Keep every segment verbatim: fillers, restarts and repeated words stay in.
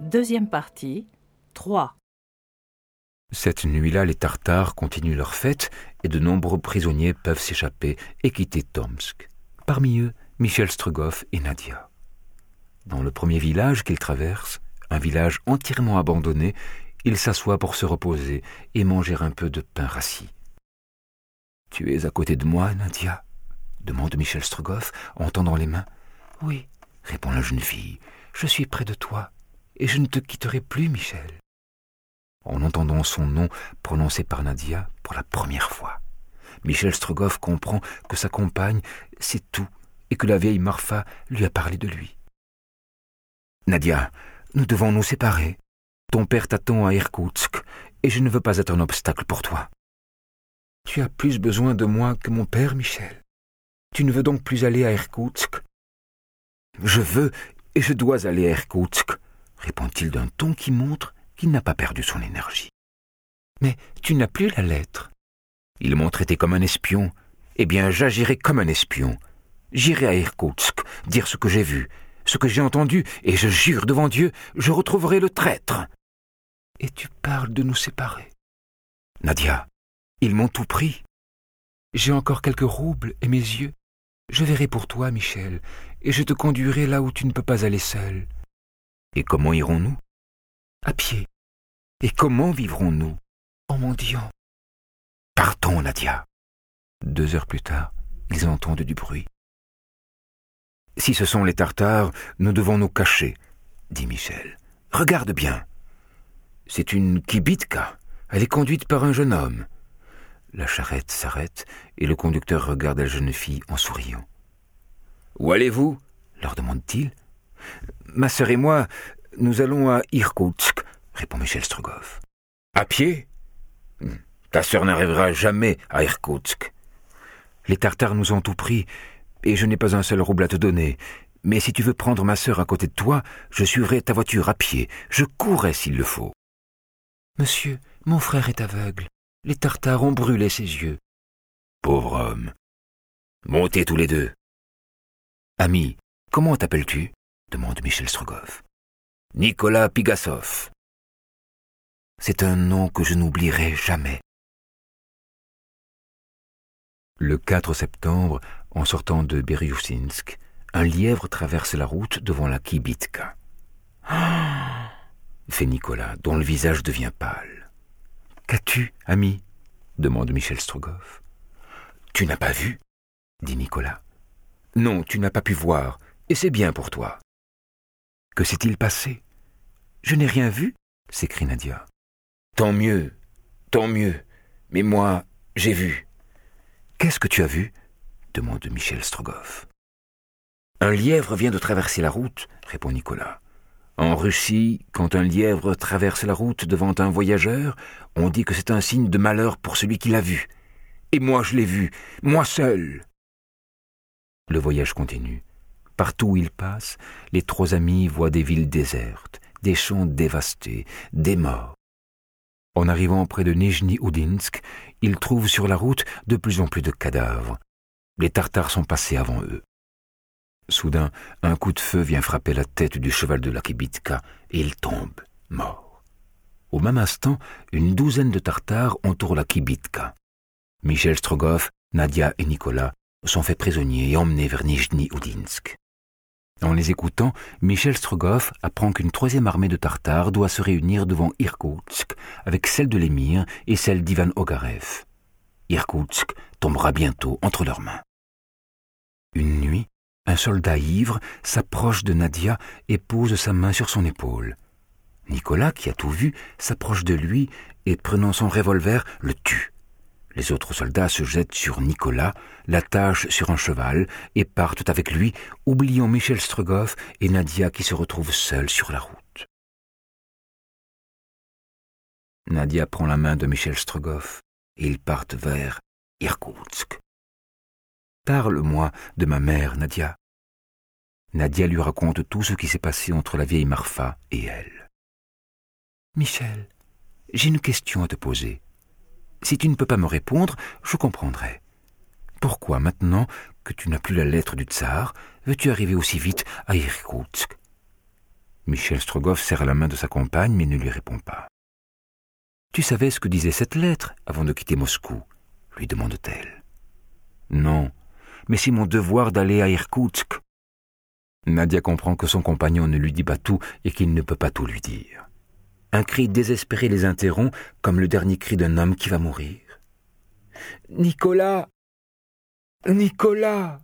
Deuxième partie, trois. Cette nuit-là, les Tartares continuent leur fête et de nombreux prisonniers peuvent s'échapper et quitter Tomsk. Parmi eux, Michel Strogoff et Nadia. Dans le premier village qu'ils traversent, un village entièrement abandonné, ils s'assoient pour se reposer et manger un peu de pain rassis. « Tu es à côté de moi, Nadia ?» demande Michel Strogoff en tendant les mains. « Oui, » répond la jeune fille, « je suis près de toi et je ne te quitterai plus, Michel. » En entendant son nom prononcé par Nadia pour la première fois, Michel Strogoff comprend que sa compagne sait tout et que la vieille Marfa lui a parlé de lui. « Nadia, nous devons nous séparer. Ton père t'attend à Irkoutsk et je ne veux pas être un obstacle pour toi. »« Tu as plus besoin de moi que mon père, Michel. Tu ne veux donc plus aller à Irkoutsk ?»« Je veux et je dois aller à Irkoutsk, » répond-il d'un ton qui montre qu'il n'a pas perdu son énergie. « Mais tu n'as plus la lettre. »« Ils m'ont traité comme un espion. Eh bien, j'agirai comme un espion. J'irai à Irkoutsk dire ce que j'ai vu, ce que j'ai entendu, et je jure devant Dieu, je retrouverai le traître. »« Et tu parles de nous séparer. »« Nadia, ils m'ont tout pris. J'ai encore quelques roubles et mes yeux. Je verrai pour toi, Michel, et je te conduirai là où tu ne peux pas aller seul. »« Et comment irons-nous ? » ?»« À pied. Et comment vivrons-nous ? En mendiant. »« Partons, Nadia. » Deux heures plus tard, ils entendent du bruit. « Si ce sont les Tartares, nous devons nous cacher, » dit Michel. « Regarde bien. C'est une kibitka. Elle est conduite par un jeune homme. » La charrette s'arrête et le conducteur regarde la jeune fille en souriant. « Où allez-vous » leur demande-t-il. « Ma sœur et moi, nous allons à Irkoutsk, » répond Michel Strogoff. « À pied ? Ta sœur n'arrivera jamais à Irkoutsk. Les Tartares nous ont tout pris et je n'ai pas un seul rouble à te donner. Mais si tu veux prendre ma sœur à côté de toi, je suivrai ta voiture à pied. Je courrai s'il le faut. »« Monsieur, mon frère est aveugle. Les Tartares ont brûlé ses yeux. »« Pauvre homme. Montez tous les deux. »« Ami, comment t'appelles-tu » demande Michel Strogoff. « Nicolas Pigassov. »« C'est un nom que je n'oublierai jamais. » Le quatre septembre, en sortant de Biryousinsk, un lièvre traverse la route devant la kibitka. Ah !» fait Nicolas, dont le visage devient pâle. « Qu'as-tu, ami ?» demande Michel Strogoff. « Tu n'as pas vu ?» dit Nicolas. « Non, tu n'as pas pu voir, et c'est bien pour toi. »« Que s'est-il passé ?»« Je n'ai rien vu, » s'écrie Nadia. « Tant mieux, tant mieux, mais moi, j'ai vu. »« Qu'est-ce que tu as vu ?» demande Michel Strogoff. « Un lièvre vient de traverser la route, » répond Nicolas. « En Russie, quand un lièvre traverse la route devant un voyageur, on dit que c'est un signe de malheur pour celui qui l'a vu. Et moi, je l'ai vu, moi seul. » Le voyage continue. Partout où ils passent, les trois amis voient des villes désertes, des champs dévastés, des morts. En arrivant près de Nijni-Oudinsk, ils trouvent sur la route de plus en plus de cadavres. Les Tartares sont passés avant eux. Soudain, un coup de feu vient frapper la tête du cheval de la kibitka et il tombe, mort. Au même instant, une douzaine de Tartares entourent la kibitka. Michel Strogoff, Nadia et Nicolas sont faits prisonniers et emmenés vers Nijni-Oudinsk. En les écoutant, Michel Strogoff apprend qu'une troisième armée de Tartares doit se réunir devant Irkoutsk avec celle de l'émir et celle d'Ivan Ogarev. Irkoutsk tombera bientôt entre leurs mains. Une nuit, un soldat ivre s'approche de Nadia et pose sa main sur son épaule. Nicolas, qui a tout vu, s'approche de lui et, prenant son revolver, le tue. Les autres soldats se jettent sur Nicolas, l'attachent sur un cheval et partent avec lui, oubliant Michel Strogoff et Nadia qui se retrouvent seuls sur la route. Nadia prend la main de Michel Strogoff et ils partent vers Irkoutsk. « Parle-moi de ma mère, Nadia. » Nadia lui raconte tout ce qui s'est passé entre la vieille Marfa et elle. « Michel, j'ai une question à te poser. Si tu ne peux pas me répondre, je comprendrai. Pourquoi, maintenant que tu n'as plus la lettre du tsar, veux-tu arriver aussi vite à Irkoutsk ? Michel Strogoff serre la main de sa compagne, mais ne lui répond pas. « Tu savais ce que disait cette lettre avant de quitter Moscou ?» lui demande-t-elle. « Non, mais c'est mon devoir d'aller à Irkoutsk. » Nadia comprend que son compagnon ne lui dit pas tout et qu'il ne peut pas tout lui dire. Un cri désespéré les interrompt, comme le dernier cri d'un homme qui va mourir. « Nicolas ! Nicolas !»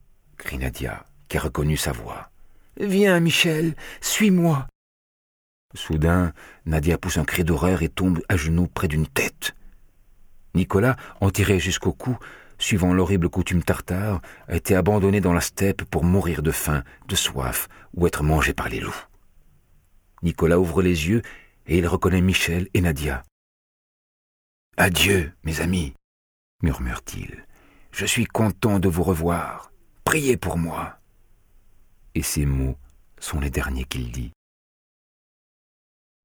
crie Nadia, qui a reconnu sa voix. « Viens, Michel, suis-moi !» Soudain, Nadia pousse un cri d'horreur et tombe à genoux près d'une tête. Nicolas, enterré jusqu'au cou, suivant l'horrible coutume tartare, a été abandonné dans la steppe pour mourir de faim, de soif ou être mangé par les loups. Nicolas ouvre les yeux et il reconnaît Michel et Nadia. « Adieu, mes amis, » murmure-t-il. « Je suis content de vous revoir. Priez pour moi. » Et ces mots sont les derniers qu'il dit.